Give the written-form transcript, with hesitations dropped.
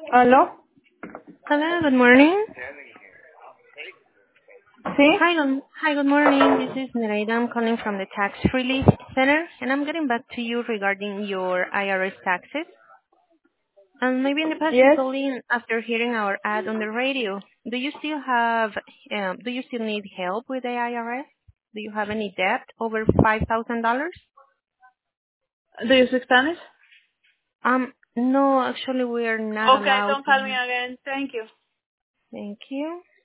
¿Aló? Hello, good morning. ¿Sí? Hi, good morning. This is Nereida. I'm calling from the Tax Relief Center, and I'm getting back to you regarding your IRS taxes. And maybe in the past you Yes. called in after hearing our ad on the radio. Do you still need help with the IRS? Do you have any debt over $5,000? Do you speak Spanish? No, actually we are not Okay, allowed don't to. call me again. Thank you. Thank you.